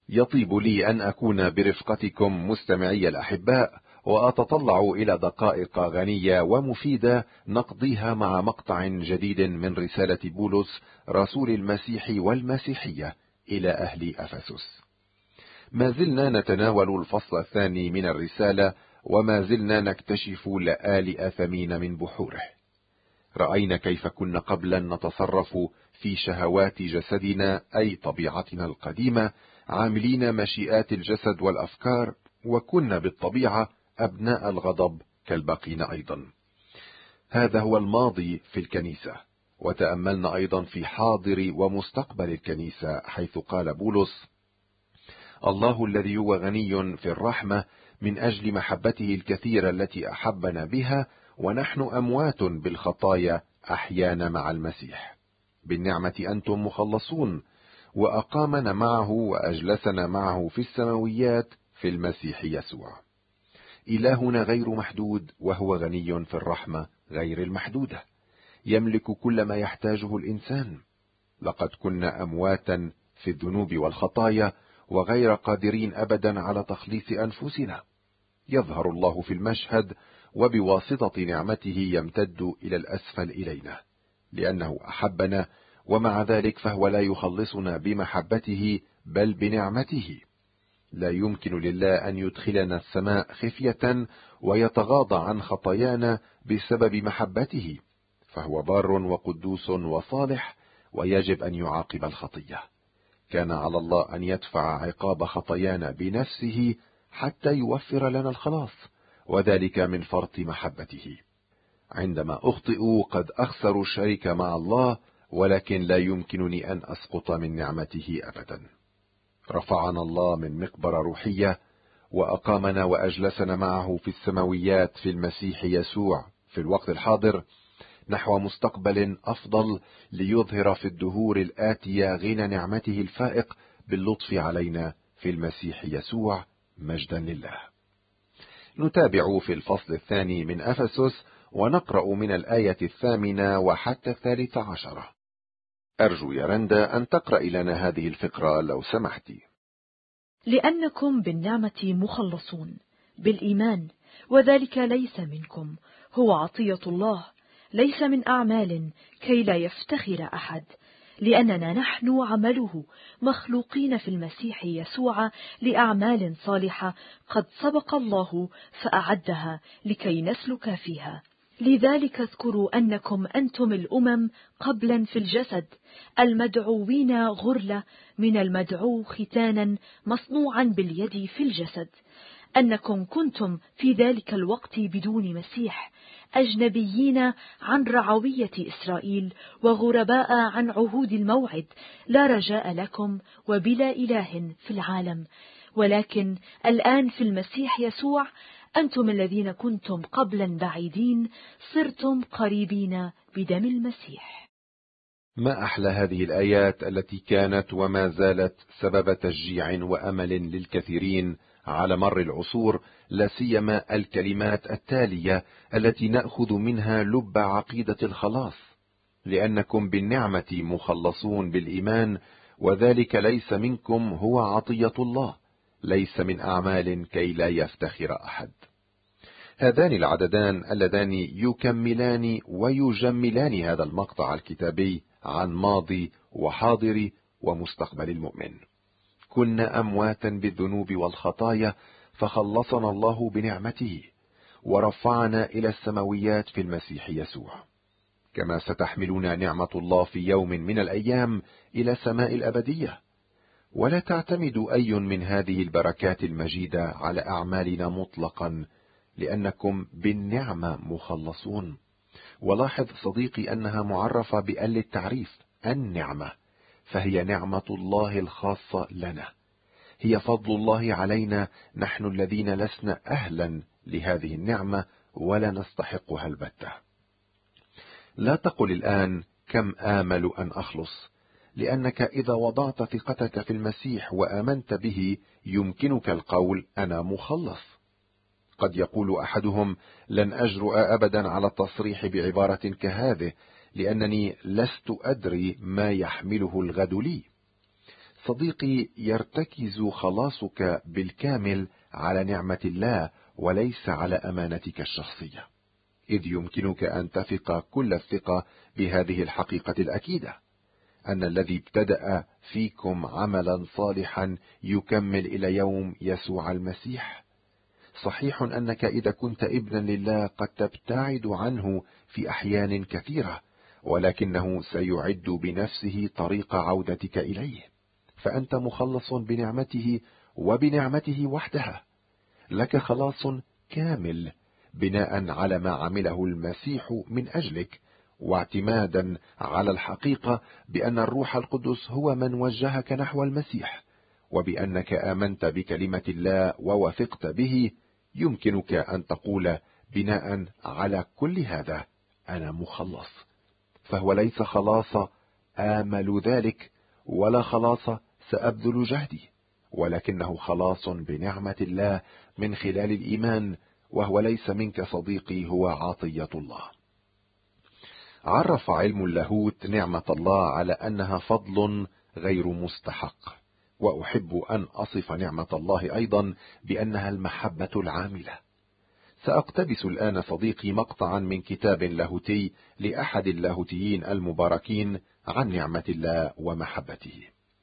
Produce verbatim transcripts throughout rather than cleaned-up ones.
يطيب لي أن أكون برفقتكم مستمعي الأحباء، وأتطلع إلى دقائق غنية ومفيدة نقضيها مع مقطع جديد من رسالة بولس رسول المسيح والمسيحية إلى أهل أفسس. ما زلنا نتناول الفصل الثاني من الرسالة، وما زلنا نكتشف لآل آثمين من بحوره. رأينا كيف كنا قبلا نتصرف في شهوات جسدنا أي طبيعتنا القديمة، عاملين مشيئات الجسد والأفكار، وكنا بالطبيعة أبناء الغضب كالباقين أيضا. هذا هو الماضي في الكنيسة، وتأملنا أيضا في حاضر ومستقبل الكنيسة، حيث قال بولس: الله الذي هو غني في الرحمة من أجل محبته الكثيرة التي أحبنا بها ونحن أموات بالخطايا أحيانا مع المسيح، بالنعمة أنتم مخلصون، وأقامنا معه وأجلسنا معه في السماويات في المسيح يسوع. إلهنا غير محدود، وهو غني في الرحمة غير المحدودة، يملك كل ما يحتاجه الإنسان. لقد كنا أمواتا في الذنوب والخطايا، وغير قادرين أبدا على تخليص أنفسنا. يظهر الله في المشهد، وبواسطة نعمته يمتد إلى الأسفل إلينا، لأنه أحبنا، ومع ذلك فهو لا يخلصنا بمحبته بل بنعمته. لا يمكن لله أن يدخلنا السماء خفية ويتغاضى عن خطايانا بسبب محبته، فهو بار وقدوس وصالح، ويجب أن يعاقب الخطية. كان على الله أن يدفع عقاب خطايانا بنفسه حتى يوفر لنا الخلاص، وذلك من فرط محبته. عندما أخطئ قد أخسر الشركة مع الله، ولكن لا يمكنني أن أسقط من نعمته أبدا. رفعنا الله من مقبرة روحية، وأقامنا وأجلسنا معه في السماويات في المسيح يسوع في الوقت الحاضر، نحو مستقبل أفضل، ليظهر في الدهور الآتية غنى نعمته الفائق باللطف علينا في المسيح يسوع. مجدا لله. نتابع في الفصل الثاني من أفسس، ونقرأ من الآية الثامنة وحتى الثالثة عشرة. أرجو يا رندا أن تقرأ لنا هذه الفقرة لو سمحتي. لأنكم بالنعمة مخلصون بالإيمان، وذلك ليس منكم، هو عطية الله، ليس من أعمال، كي لا يفتخر أحد، لأننا نحن عمله، مخلوقين في المسيح يسوع لأعمال صالحة قد سبق الله فأعدها لكي نسلك فيها. لذلك اذكروا أنكم أنتم الأمم قبلا في الجسد، المدعوين غرلة من المدعو ختانا مصنوعا باليد في الجسد، أنكم كنتم في ذلك الوقت بدون مسيح، أجنبيين عن رعوية إسرائيل، وغرباء عن عهود الموعد، لا رجاء لكم وبلا إله في العالم. ولكن الآن في المسيح يسوع أنتم الذين كنتم قبلا بعيدين صرتم قريبين بدم المسيح. ما أحلى هذه الآيات التي كانت وما زالت سبب تشجيع وأمل للكثيرين على مر العصور، لا سيما الكلمات التالية التي نأخذ منها لب عقيدة الخلاص: لأنكم بالنعمة مخلصون بالإيمان، وذلك ليس منكم، هو عطية الله، ليس من أعمال، كي لا يفتخر أحد. هذان العددان اللذان يكملان ويجملان هذا المقطع الكتابي عن ماضي وحاضر ومستقبل المؤمن. كنا أمواتا بالذنوب والخطايا، فخلصنا الله بنعمته، ورفعنا إلى السماويات في المسيح يسوع، كما ستحملنا نعمة الله في يوم من الأيام إلى سماء الأبدية. ولا تعتمد أي من هذه البركات المجيدة على أعمالنا مطلقا، لأنكم بالنعمة مخلصون. ولاحظ صديقي أنها معرفة بأل التعريف، النعمة، فهي نعمة الله الخاصة لنا، هي فضل الله علينا، نحن الذين لسنا أهلا لهذه النعمة ولا نستحقها البتة. لا تقل الآن كم آمل أن أخلص، لأنك إذا وضعت ثقتك في المسيح وآمنت به يمكنك القول أنا مخلص. قد يقول أحدهم: لن أجرؤ أبدا على التصريح بعبارة كهذه، لأنني لست أدري ما يحمله الغد لي. صديقي، يرتكز خلاصك بالكامل على نعمة الله وليس على أمانتك الشخصية، إذ يمكنك أن تثق كل الثقة بهذه الحقيقة الأكيدة، أن الذي ابتدأ فيكم عملا صالحا يكمل إلى يوم يسوع المسيح. صحيح أنك إذا كنت ابنا لله قد تبتعد عنه في أحيان كثيرة، ولكنه سيعد بنفسه طريق عودتك إليه، فأنت مخلص بنعمته وبنعمته وحدها. لك خلاص كامل بناء على ما عمله المسيح من أجلك، واعتمادا على الحقيقة بأن الروح القدس هو من وجهك نحو المسيح، وبأنك آمنت بكلمة الله ووثقت به. يمكنك أن تقول بناء على كل هذا: أنا مخلص. فهو ليس خلاص آمل ذلك، ولا خلاص سأبذل جهدي، ولكنه خلاص بنعمة الله من خلال الإيمان، وهو ليس منك صديقي، هو عطية الله. عرف علم اللاهوت نعمة الله على أنها فضل غير مستحق، وأحب أن أصف نعمة الله أيضا بأنها المحبة العاملة. سأقتبس الآن صديقي مقطعا من كتاب لاهوتي لأحد اللاهوتيين المباركين عن نعمة الله ومحبته.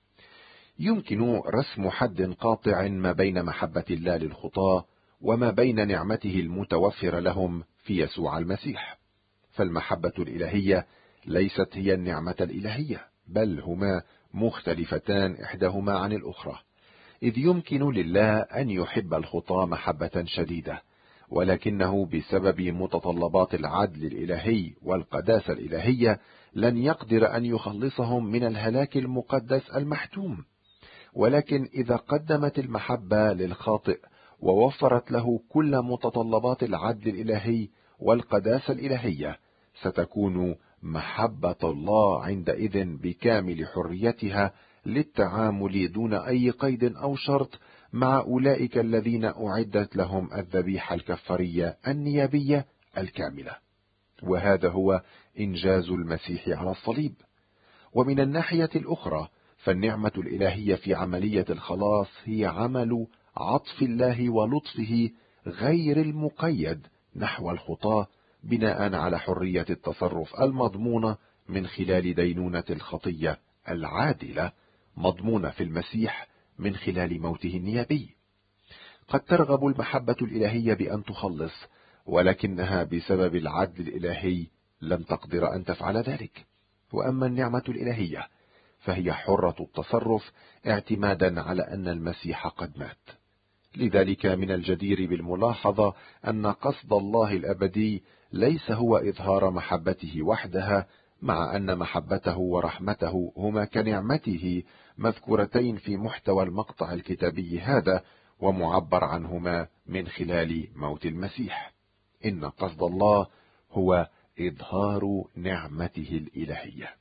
يمكن رسم حد قاطع ما بين محبة الله للخطاة وما بين نعمته المتوفرة لهم في يسوع المسيح. فالمحبة الإلهية ليست هي النعمة الإلهية، بل هما مختلفتان إحداهما عن الأخرى، إذ يمكن لله أن يحب الخطاة محبة شديدة، ولكنه بسبب متطلبات العدل الإلهي والقداسة الإلهية لن يقدر أن يخلصهم من الهلاك المقدس المحتوم. ولكن إذا قدمت المحبة للخاطئ ووفرت له كل متطلبات العدل الإلهي والقداسة الإلهية، ستكون محبة الله عندئذ بكامل حريتها للتعامل دون أي قيد أو شرط مع أولئك الذين أعدت لهم الذبيحة الكفارية النيابية الكاملة، وهذا هو إنجاز المسيح على الصليب. ومن الناحية الأخرى، فالنعمة الإلهية في عملية الخلاص هي عمل عطف الله ولطفه غير المقيد نحو الخطاة، بناء على حرية التصرف المضمونة من خلال دينونة الخطية العادلة، مضمونة في المسيح من خلال موته النيابي. قد ترغب المحبة الإلهية بأن تخلص، ولكنها بسبب العدل الإلهي لم تقدر أن تفعل ذلك. وأما النعمة الإلهية فهي حرة التصرف اعتمادا على أن المسيح قد مات. لذلك من الجدير بالملاحظة أن قصد الله الأبدي ليس هو إظهار محبته وحدها، مع أن محبته ورحمته هما كنعمته مذكورتين في محتوى المقطع الكتابي هذا، ومعبر عنهما من خلال موت المسيح. إن قصد الله هو إظهار نعمته الإلهية.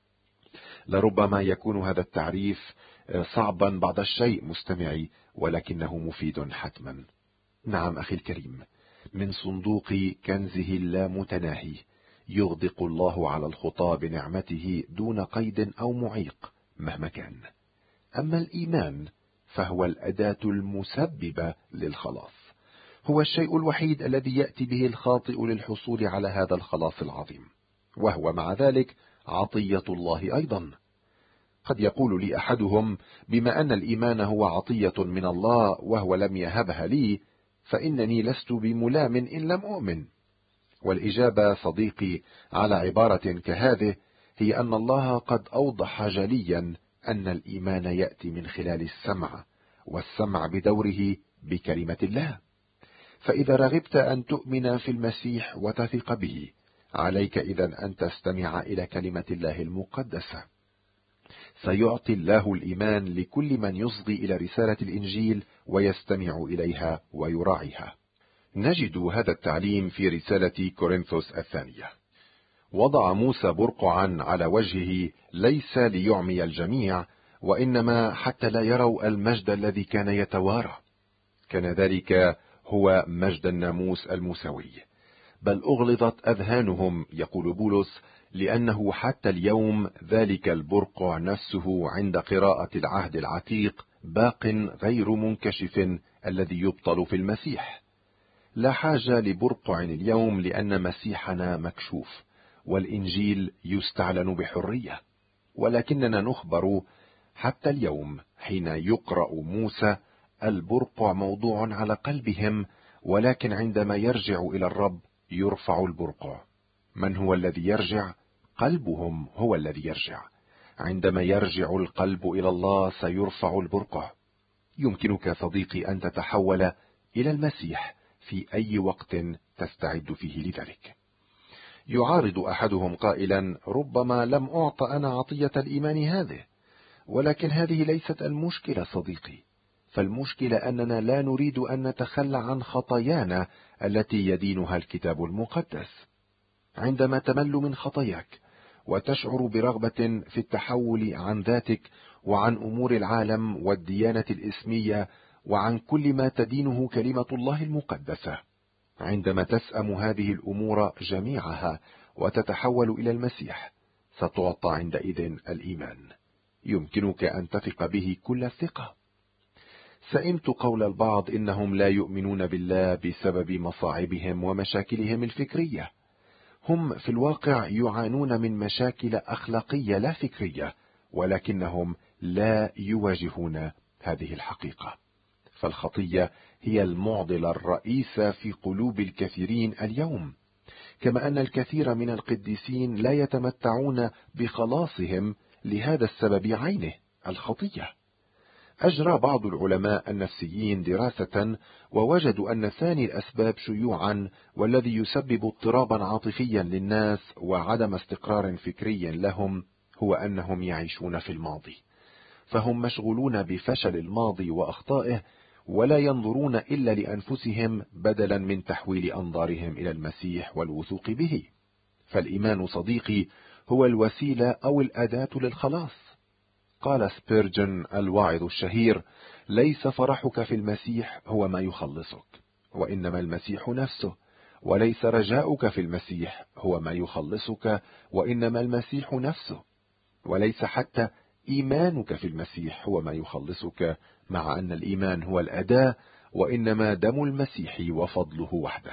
لربما يكون هذا التعريف صعبا بعض الشيء مستمعي، ولكنه مفيد حتما. نعم أخي الكريم، من صندوق كنزه اللامتناهي يغدق الله على الخطاة بنعمته دون قيد أو معيق مهما كان. أما الإيمان فهو الأداة المسببة للخلاص، هو الشيء الوحيد الذي يأتي به الخاطئ للحصول على هذا الخلاص العظيم، وهو مع ذلك عطية الله أيضا. قد يقول لي أحدهم: بما أن الإيمان هو عطية من الله وهو لم يهبها لي، فإنني لست بملام إن لم أؤمن. والإجابة صديقي على عبارة كهذه هي أن الله قد أوضح جليا أن الإيمان يأتي من خلال السمع، والسمع بدوره بكلمة الله. فإذا رغبت أن تؤمن في المسيح وتثق به، عليك إذن أن تستمع إلى كلمة الله المقدسة. سيعطي الله الإيمان لكل من يصغي إلى رسالة الإنجيل ويستمع إليها ويراعيها. نجد هذا التعليم في رسالة كورنثوس الثانية. وضع موسى برقعا على وجهه ليس ليعمي الجميع، وإنما حتى لا يروا المجد الذي كان يتوارى. كان ذلك هو مجد الناموس الموسوي، بل أغلظت أذهانهم، يقول بولس، لأنه حتى اليوم ذلك البرقع نفسه عند قراءة العهد العتيق باق غير منكشف الذي يبطل في المسيح. لا حاجة لبرقع اليوم لأن مسيحنا مكشوف، والإنجيل يستعلن بحرية. ولكننا نخبر حتى اليوم حين يقرأ موسى البرقع موضوع على قلبهم، ولكن عندما يرجع إلى الرب يرفع البرقع. من هو الذي يرجع؟ قلبهم هو الذي يرجع. عندما يرجع القلب إلى الله سيرفع البرقع. يمكنك صديقي أن تتحول إلى المسيح في أي وقت تستعد فيه لذلك. يعارض أحدهم قائلا: ربما لم أعط أنا عطية الإيمان هذه. ولكن هذه ليست المشكلة صديقي، فالمشكلة أننا لا نريد أن نتخلى عن خطايانا التي يدينها الكتاب المقدس. عندما تمل من خطاياك وتشعر برغبة في التحول عن ذاتك وعن أمور العالم والديانة الإسمية وعن كل ما تدينه كلمة الله المقدسة، عندما تسأم هذه الأمور جميعها وتتحول إلى المسيح، ستعطى عندئذ الإيمان. يمكنك أن تثق به كل الثقة. سئمت قول البعض إنهم لا يؤمنون بالله بسبب مصاعبهم ومشاكلهم الفكرية. هم في الواقع يعانون من مشاكل أخلاقية لا فكرية، ولكنهم لا يواجهون هذه الحقيقة. فالخطية هي المعضلة الرئيسة في قلوب الكثيرين اليوم، كما أن الكثير من القديسين لا يتمتعون بخلاصهم لهذا السبب عينه، الخطية. أجرى بعض العلماء النفسيين دراسة ووجدوا أن ثاني الأسباب شيوعا والذي يسبب اضطرابا عاطفيا للناس وعدم استقرار فكري لهم هو أنهم يعيشون في الماضي، فهم مشغولون بفشل الماضي وأخطائه ولا ينظرون إلا لأنفسهم بدلا من تحويل أنظارهم إلى المسيح والوثوق به. فالإيمان صديقي هو الوسيلة أو الأداة للخلاص. قال سبيرجن الواعظ الشهير: ليس فرحك في المسيح هو ما يخلصك، وإنما المسيح نفسه، وليس رجاؤك في المسيح هو ما يخلصك، وإنما المسيح نفسه، وليس حتى إيمانك في المسيح هو ما يخلصك، مع أن الإيمان هو الأداة، وإنما دم المسيح وفضله وحده.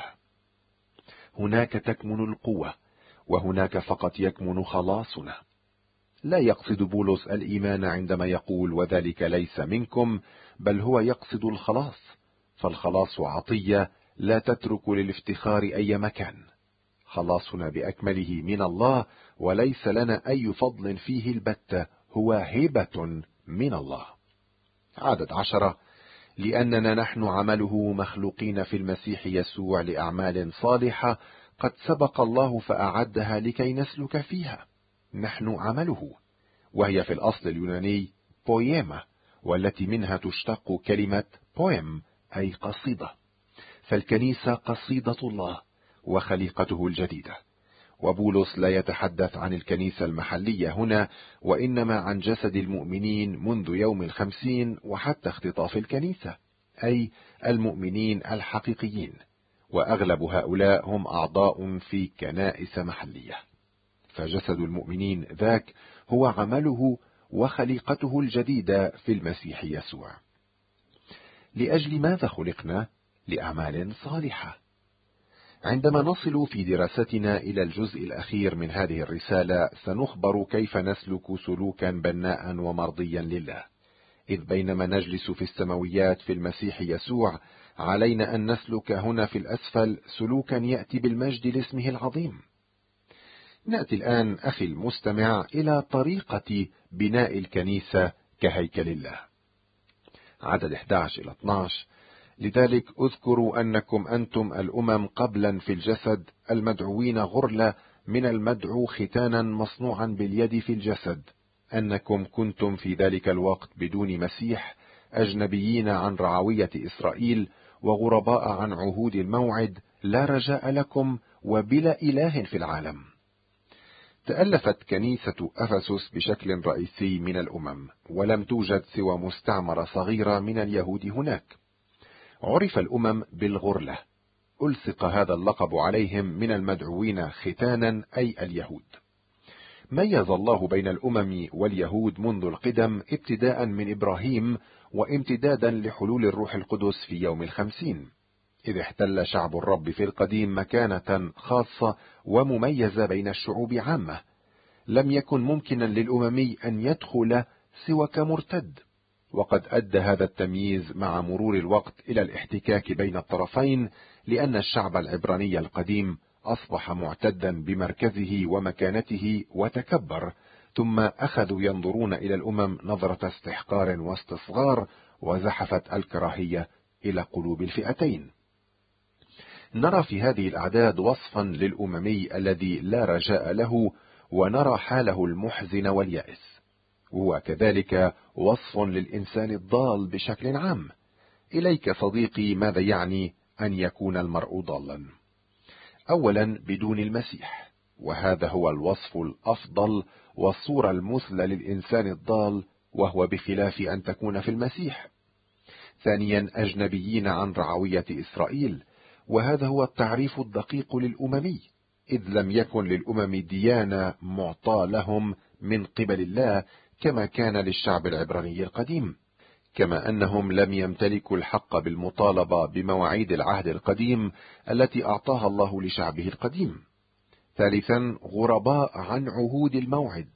هناك تكمن القوة، وهناك فقط يكمن خلاصنا. لا يقصد بولس الإيمان عندما يقول وذلك ليس منكم، بل هو يقصد الخلاص، فالخلاص عطية لا تترك للافتخار أي مكان. خلاصنا بأكمله من الله، وليس لنا أي فضل فيه البتة، هو هبة من الله. عدد عشرة: لأننا نحن عمله مخلوقين في المسيح يسوع لأعمال صالحة قد سبق الله فأعدها لكي نسلك فيها. نحن عمله، وهي في الأصل اليوناني بويما، والتي منها تشتق كلمة بويم أي قصيدة. فالكنيسة قصيدة الله وخليقته الجديدة. وبولس لا يتحدث عن الكنيسة المحلية هنا، وإنما عن جسد المؤمنين منذ يوم الخمسين وحتى اختطاف الكنيسة، أي المؤمنين الحقيقيين، وأغلب هؤلاء هم أعضاء في كنائس محلية. فجسد المؤمنين ذاك هو عمله وخليقته الجديدة في المسيح يسوع. لأجل ماذا خلقنا؟ لأعمال صالحة. عندما نصل في دراستنا إلى الجزء الأخير من هذه الرسالة سنخبر كيف نسلك سلوكا بناء ومرضيا لله، إذ بينما نجلس في السماويات في المسيح يسوع علينا أن نسلك هنا في الأسفل سلوكا يأتي بالمجد لاسمه العظيم. نأتي الآن أخي المستمع إلى طريقة بناء الكنيسة كهيكل الله. عدد أحد عشر إلى اثني عشر: لذلك اذكروا أنكم أنتم الأمم قبلا في الجسد المدعوين غرلة من المدعو ختانا مصنوعا باليد في الجسد، أنكم كنتم في ذلك الوقت بدون مسيح، أجنبيين عن رعوية إسرائيل وغرباء عن عهود الموعد، لا رجاء لكم وبلا إله في العالم. تألفت كنيسة أفسس بشكل رئيسي من الأمم، ولم توجد سوى مستعمرة صغيرة من اليهود هناك. عرف الأمم بالغرلة، ألصق هذا اللقب عليهم من المدعوين ختانا أي اليهود. ميز الله بين الأمم واليهود منذ القدم ابتداء من إبراهيم وامتدادا لحلول الروح القدس في يوم الخمسين، إذ احتل شعب الرب في القديم مكانة خاصة ومميزة بين الشعوب عامة، لم يكن ممكنا للأممي أن يدخل سوى كمرتد، وقد أدى هذا التمييز مع مرور الوقت إلى الاحتكاك بين الطرفين، لأن الشعب العبراني القديم أصبح معتدا بمركزه ومكانته وتكبر، ثم أخذوا ينظرون إلى الأمم نظرة استحقار واستصغار، وزحفت الكراهية إلى قلوب الفئتين. نرى في هذه الأعداد وصفا للأممي الذي لا رجاء له، ونرى حاله المحزن واليأس، وهو كذلك وصف للإنسان الضال بشكل عام. إليك صديقي، ماذا يعني أن يكون المرء ضالا؟ أولا، بدون المسيح، وهذا هو الوصف الأفضل والصورة المثلى للإنسان الضال، وهو بخلاف أن تكون في المسيح. ثانيا، أجنبيين عن رعوية إسرائيل، وهذا هو التعريف الدقيق للأممي، إذ لم يكن للأمم ديانة معطاة لهم من قبل الله كما كان للشعب العبراني القديم، كما أنهم لم يمتلكوا الحق بالمطالبة بمواعيد العهد القديم التي أعطاها الله لشعبه القديم. ثالثا، غرباء عن عهود الموعد،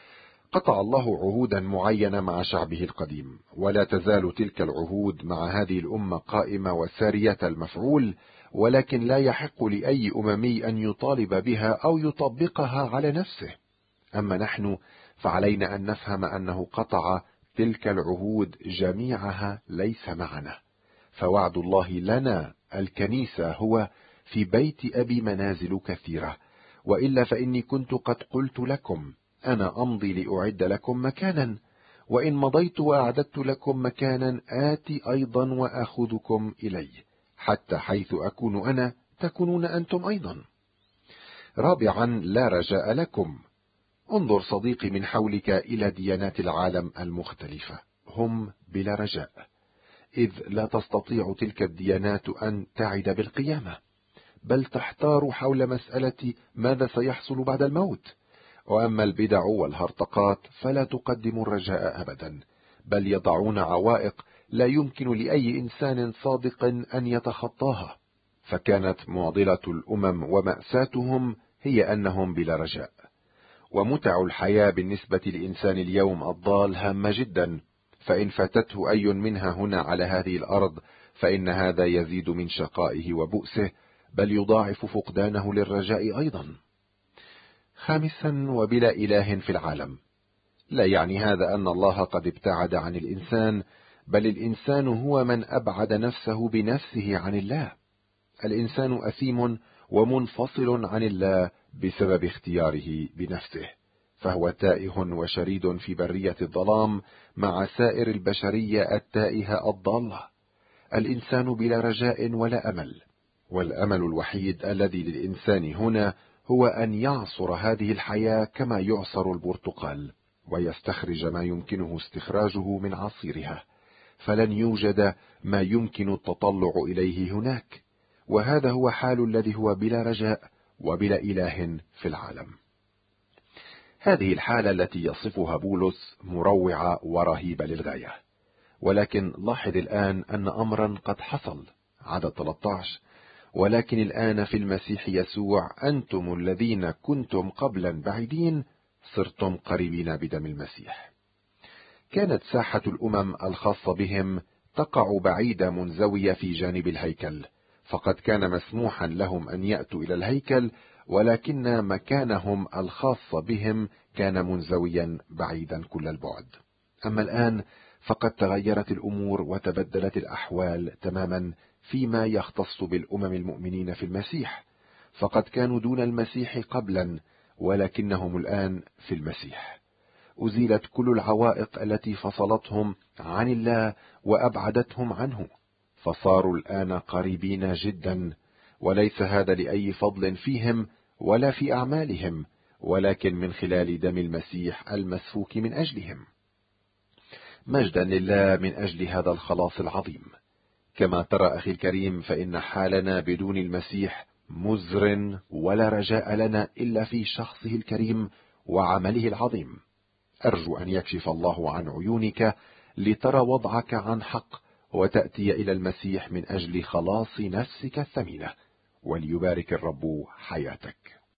قطع الله عهودا معينة مع شعبه القديم، ولا تزال تلك العهود مع هذه الأمة قائمة وسارية المفعول، ولكن لا يحق لأي أممي أن يطالب بها أو يطبقها على نفسه. أما نحن فعلينا أن نفهم أنه قطع تلك العهود جميعها ليس معنا، فوعد الله لنا الكنيسة هو: في بيت أبي منازل كثيرة، وإلا فإني كنت قد قلت لكم أنا أمضي لأعد لكم مكانا، وإن مضيت وأعددت لكم مكانا آتي أيضا وأخذكم إلي، حتى حيث أكون أنا تكونون أنتم أيضا. رابعا، لا رجاء لكم. انظر صديقي من حولك إلى ديانات العالم المختلفة، هم بلا رجاء، إذ لا تستطيع تلك الديانات أن تعد بالقيامة، بل تحتار حول مسألة ماذا سيحصل بعد الموت. وأما البدع والهرطقات فلا تقدم الرجاء أبدا، بل يضعون عوائق لا يمكن لأي إنسان صادق أن يتخطاها. فكانت معضلة الأمم ومأساتهم هي أنهم بلا رجاء. ومتع الحياة بالنسبة لإنسان اليوم الضال هامة جدا، فإن فاتته أي منها هنا على هذه الأرض فإن هذا يزيد من شقائه وبؤسه، بل يضاعف فقدانه للرجاء أيضا. خامسا، وبلا إله في العالم. لا يعني هذا أن الله قد ابتعد عن الإنسان، بل الإنسان هو من أبعد نفسه بنفسه عن الله. الإنسان أثيم ومنفصل عن الله بسبب اختياره بنفسه، فهو تائه وشريد في برية الظلام مع سائر البشرية التائهة الضالة. الإنسان بلا رجاء ولا أمل، والأمل الوحيد الذي للإنسان هنا هو أن يعصر هذه الحياة كما يعصر البرتقال، ويستخرج ما يمكنه استخراجه من عصيرها، فلن يوجد ما يمكن التطلع إليه هناك. وهذا هو حال الذي هو بلا رجاء وبلا إله في العالم. هذه الحالة التي يصفها بولس مروعة ورهيبة للغاية، ولكن لاحظ الآن أن أمرا قد حصل. عدد ثلاثة عشر: ولكن الآن في المسيح يسوع أنتم الذين كنتم قبلا بعيدين صرتم قريبين بدم المسيح. كانت ساحة الأمم الخاصة بهم تقع بعيدة منزوية في جانب الهيكل، فقد كان مسموحا لهم أن يأتوا إلى الهيكل، ولكن مكانهم الخاص بهم كان منزويا بعيدا كل البعد. أما الآن فقد تغيرت الأمور وتبدلت الأحوال تماما فيما يختص بالأمم المؤمنين في المسيح، فقد كانوا دون المسيح قبلا، ولكنهم الآن في المسيح. أزيلت كل العوائق التي فصلتهم عن الله وأبعدتهم عنه، فصاروا الآن قريبين جدا، وليس هذا لأي فضل فيهم ولا في أعمالهم، ولكن من خلال دم المسيح المسفوك من أجلهم. مجدا لله من أجل هذا الخلاص العظيم. كما ترى أخي الكريم، فإن حالنا بدون المسيح مزر، ولا رجاء لنا إلا في شخصه الكريم وعمله العظيم. أرجو أن يكشف الله عن عيونك لترى وضعك عن حق، وتأتي إلى المسيح من أجل خلاص نفسك الثمينة، وليبارك الرب حياتك.